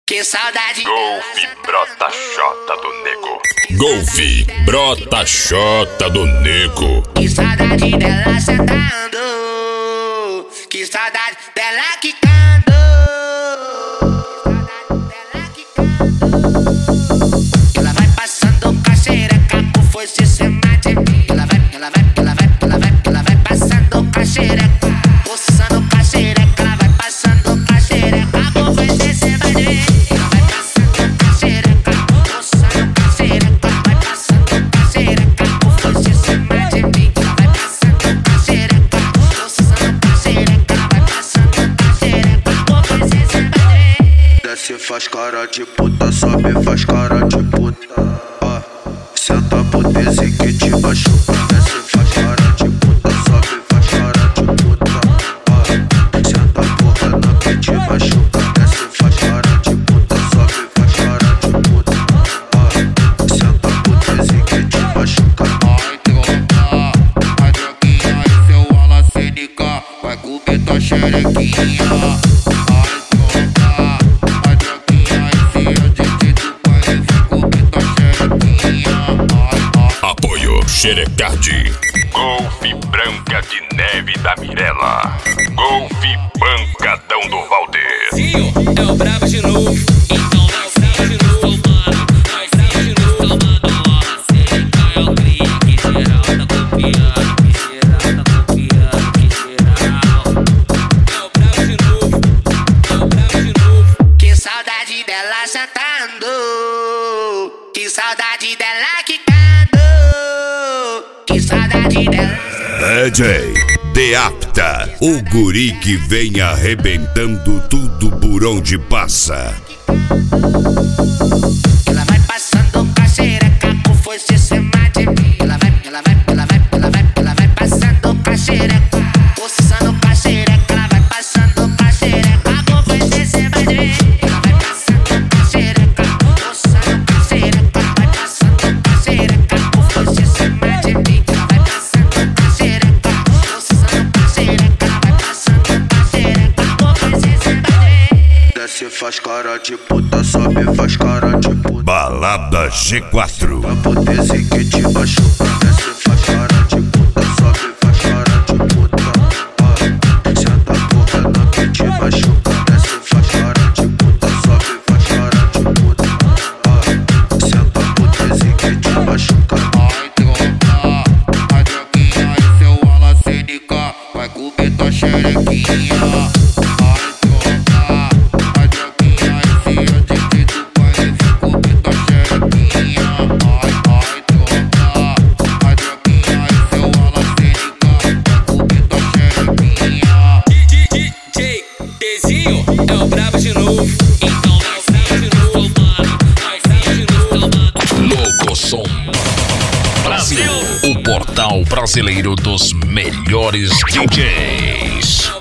Que saudade. Golfe brota xota do nego. Golfe brota xota do nego. Que saudade dela sentando. Que saudade dela quicando. Ela vai passando com a xereca, com foice sem mate. Ela vai passando com a xereca, coçando com a xereca. Ela vai passando com a xereca, com foice sem mate. Ela vai passando com a xereca, coçando com a xereca. Vai passando com a xereca, com foice sem mate. Ela vai passando com a xereca, coçando com a xereca. Vai passando com a xereca, com foice sem mate. Desce faz cara de puta, sobe faz cara de puta. Senta puteze que te machuca. Desce faz cara de puta, sobe faz cara de puta. Senta porra na que te machuca. Desce faz cara de puta, sobe faz cara de puta. Senta puteze que te machuca. Ai tropa, ai droguinha e seu ala cênica, vai comer tua xerequinha. Xerecard. Golfe Branca de Neve da Mirella. Golfe Pancadão do Valder. Zinho é o brabo de novo. Então nós estamos de novo, mano. Nós estamos de novo, mano. Seca é o clique, que geral tá copiando. Que geral tá copiando, que geral. É o brabo de novo. É o brabo de novo. Que saudade dela sentando. Que saudade dela quicando. Que saudade dela. DJ Deapta, o guri que vem arrebentando tudo por onde passa. Ela vai passando com a xereca, com foice sem mate. Ela vai passando com a xereca, coçando com a xereca. Ela vai passando com a xereca, com foice sem mate. Ela vai passando com a xereca, coçando com a xereca. Vai passando com a xereca, com foice sem mate. Ela vai passando com a xereca, coçando com a xereca. Vai passando com a xereca, com foice sem mate. Desce faz cara de puta, sobe faz cara de puta. Balada G4. A puteze que te machuca. Desce faz cara de puta, sobe faz cara de puta. Senta porra na que te machuca. Desce faz cara de puta, sobe faz cara de puta. Senta puteze que te machuca. Ai tropa, ai droguinha e seu ala cênica, vai comer tua xerequinha. Ai tropa, ai droguinha e se eu te quito, vai comer tua xerequinha. Ai tropa, ai droguinha e seu ala cênica, vai comer tua xerequinha. DJ Dezinho é o brabo de novo. Então nós estamos de novo, mano. Nós estamos de novo, mano. Locosom Brasil, o portal brasileiro dos melhores DJs.